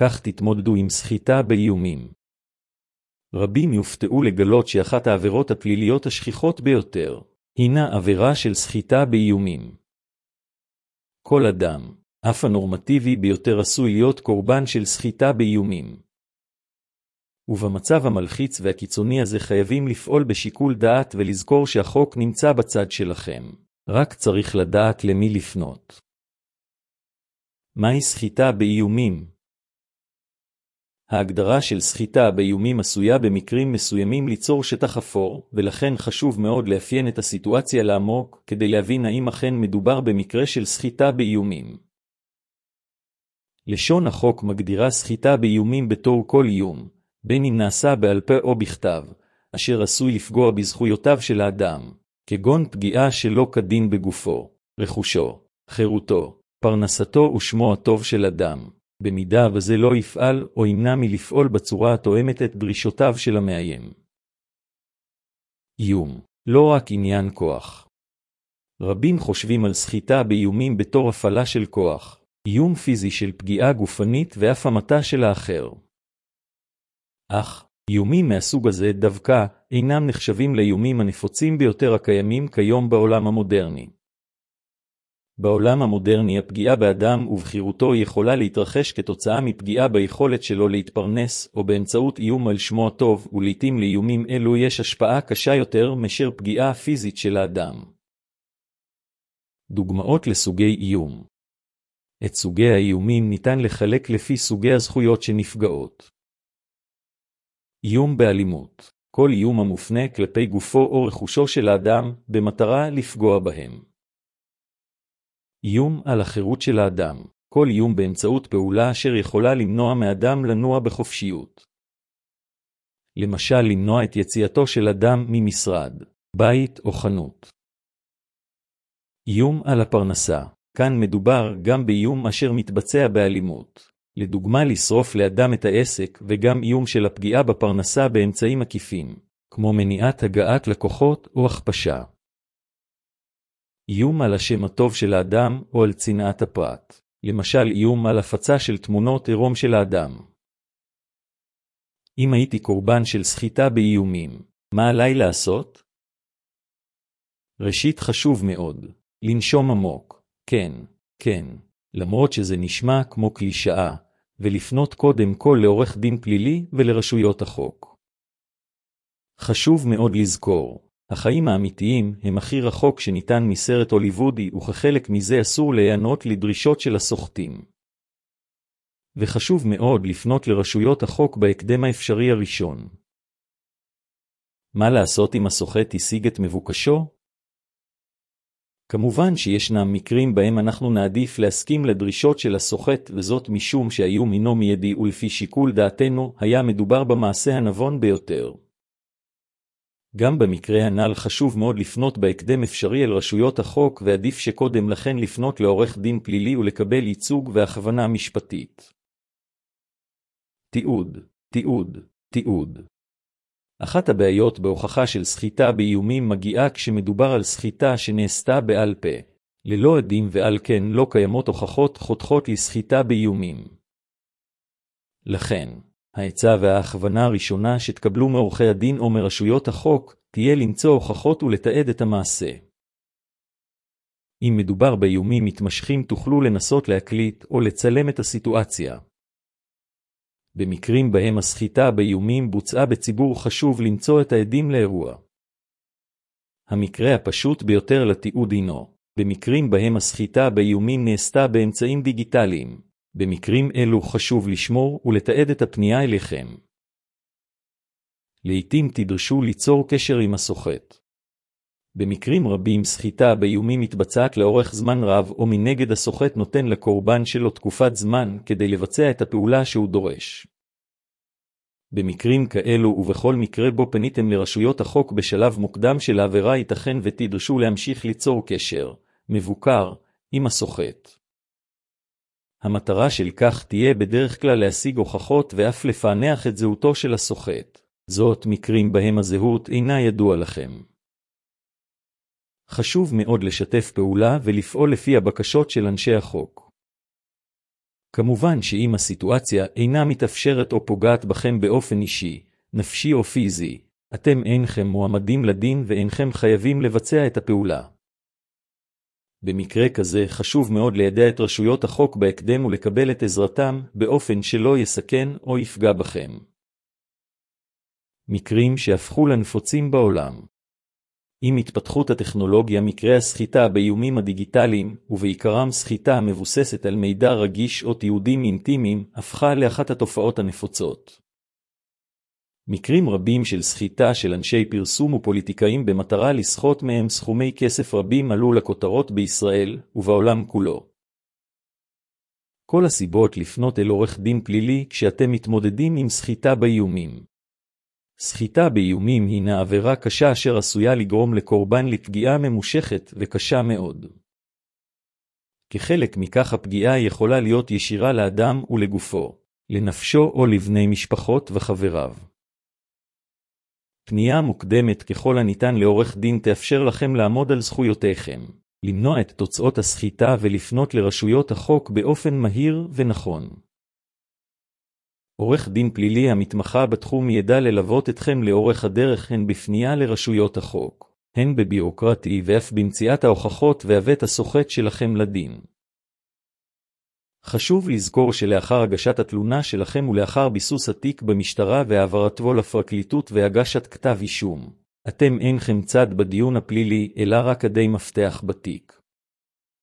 כך תתמודדו עם סחיטה באיומים. רבים יופתעו לגלות שאחת העבירות הפליליות השכיחות ביותר הינה עבירה של סחיטה באיומים. כל אדם, אף הנורמטיבי ביותר, עשוי להיות קורבן של סחיטה באיומים. ובמצב המלחיץ והקיצוני הזה חייבים לפעול בשיקול דעת ולזכור שהחוק נמצא בצד שלכם. רק צריך לדעת למי לפנות. מהי סחיטה באיומים? ההגדרה של סחיטה באיומים עשויה במקרים מסוימים ליצור שטח אפור, ולכן חשוב מאוד לאפיין את הסיטואציה לעמוק, כדי להבין האם אכן מדובר במקרה של סחיטה באיומים. לשון החוק מגדירה סחיטה באיומים בתור כל איום, בין אם נעשה בעל פה או בכתב, אשר עשוי לפגוע בזכויותיו של האדם, כגון פגיעה שלא כדין בגופו, רכושו, חירותו, פרנסתו ושמו הטוב של אדם, במידה וזה לא יפעל או ימנע מלפעול בצורה התואמת את דרישותיו של המאיים. איום, לא רק עניין כוח. רבים חושבים על סחיטה באיומים בתור הפעלה של כוח, איום פיזי של פגיעה גופנית ואף המתה של האחר. אך, איומים מהסוג הזה דווקא אינם נחשבים לאיומים הנפוצים ביותר הקיימים כיום בעולם המודרני. בעולם המודרני הפגיעה באדם ובחירותו יכולה להתרחש כתוצאה מפגיעה ביכולת שלו להתפרנס או באמצעות איום על שמו הטוב, ולעיתים לאיומים אלו יש השפעה קשה יותר מאשר פגיעה פיזית של האדם. דוגמאות לסוגי איום. את סוגי האיומים ניתן לחלק לפי סוגי הזכויות שנפגעות. איום באלימות. כל איום המופנה כלפי גופו או רכושו של האדם במטרה לפגוע בהם. איום על החירות של האדם. כל איום באמצעות פעולה אשר יכולה למנוע מאדם לנוע בחופשיות. למשל, למנוע את יציאתו של אדם ממשרד, בית או חנות. איום על הפרנסה. כאן מדובר גם באיום אשר מתבצע באלימות. לדוגמה, לשרוף לאדם את העסק, וגם איום של הפגיעה בפרנסה באמצעים עקיפים, כמו מניעת הגעת לקוחות או הכפשה. איום על השם הטוב של האדם או על צנעת הפרט. למשל, איום על הפצה של תמונות עירום של האדם. אם הייתי קורבן של סחיטה באיומים, מה עליי לעשות? ראשית, חשוב מאוד לנשום עמוק. כן, למרות שזה נשמע כמו קלישאה, ולפנות קודם כל לעורך דין פלילי ולרשויות החוק. חשוב מאוד לזכור, החיים האמיתיים הם הכי רחוק שניתן מסרט הוליוודי, וכחלק מזה אסור להיענות לדרישות של הסוחטים. וחשוב מאוד לפנות לרשויות החוק בהקדם האפשרי הראשון. מה לעשות אם הסוחט השיג את מבוקשו? כמובן שישנם מקרים בהם אנחנו נעדיף להסכים לדרישות של הסוחט, וזאת משום שהאיום הינו מיידי ולפי שיקול דעתנו היה מדובר במעשה הנבון ביותר. גם במקרה הנ"ל חשוב מאוד לפנות בהקדם אפשרי אל רשויות החוק, ועדיף שקודם לכן לפנות לעורך דין פלילי ולקבל ייצוג והכוונה משפטית. תיעוד. אחת הבעיות בהוכחה של סחיטה באיומים מגיעה כשמדובר על סחיטה שנעשתה בעל פה, ללא עדים, ועל כן לא קיימות הוכחות חותכות לסחיטה באיומים. לכן, העצה וההכוונה הראשונה שתקבלו מעורכי הדין או מרשויות החוק תהיה למצוא הוכחות ולתעד את המעשה. אם מדובר באיומים מתמשכים, תוכלו לנסות להקליט או לצלם את הסיטואציה. במקרים בהם הסחיטה באיומים בוצעה בציבור, חשוב למצוא את העדים לאירוע. המקרה הפשוט ביותר לתיעוד הינו במקרים בהם הסחיטה באיומים נעשתה באמצעים דיגיטליים. במקרים אלו חשוב לשמור ולתעד את הפנייה אליכם. לעתים תדרשו ליצור קשר עם הסוחט. במקרים רבים סחיטה באיומים מתבצעת לאורך זמן רב, או מנגד הסוחט נותן לקורבן שלו תקופת זמן כדי לבצע את הפעולה שהוא דורש. במקרים כאלו ובכל מקרה בו פניתם לרשויות החוק בשלב מוקדם של העבירה, ייתכן ותדרשו להמשיך ליצור קשר מבוקר עם הסוחט. המטרה של כך תהיה בדרך כלל להשיג הוכחות ואף לפענח את זהותו של הסוחט. זאת מקרים בהם הזהות אינה ידוע לכם. חשוב מאוד לשתף פעולה ולפעול לפי הבקשות של אנשי החוק. כמובן שאם הסיטואציה אינה מתאפשרת או פוגעת בכם באופן אישי, נפשי או פיזי, אתם אינכם מועמדים לדין ואינכם חייבים לבצע את הפעולה. במקרה כזה חשוב מאוד לידע את רשויות החוק בהקדם ולקבל את עזרתם באופן שלא יסכן או יפגע בכם. מקרים שהפכו לנפוצים בעולם. עם התפתחות הטכנולוגיה, מקרי הסחיטה באיומים הדיגיטליים, ובעיקרם סחיטה המבוססת על מידע רגיש או תיעודים אינטימיים, הפכה לאחת התופעות הנפוצות. מקרים רבים של סחיטה של אנשי פרסום ופוליטיקאים במטרה לסחוט מהם סכומי כסף רבים עלו לכותרות בישראל ובעולם כולו. כל הסיבות לפנות אל עורך דין פלילי כשאתם מתמודדים עם סחיטה באיומים. סחיטה באיומים הינה עבירה קשה אשר עשויה לגרום לקורבן לפגיעה ממושכת וקשה מאוד. כחלק מכך הפגיעה יכולה להיות ישירה לאדם ולגופו, לנפשו או לבני משפחות וחבריו. פנייה מוקדמת ככל הניתן לעורך דין תאפשר לכם לעמוד על זכויותיכם, למנוע את תוצאות הסחיטה ולפנות לרשויות החוק באופן מהיר ונכון. עורך דין פלילי המתמחה בתחום ידע ללוות אתכם לאורך הדרך הן בפנייה לרשויות החוק, הן בבירוקרטי ואף במציאת ההוכחות והבאת הסוחט שלכם לדין. חשוב לזכור שלאחר הגשת התלונה שלכם ולאחר ביסוס התיק במשטרה והעברתו לפרקליטות והגשת כתב אישום, אתם אינכם צד בדיון הפלילי אלא רק עדי מפתח בתיק.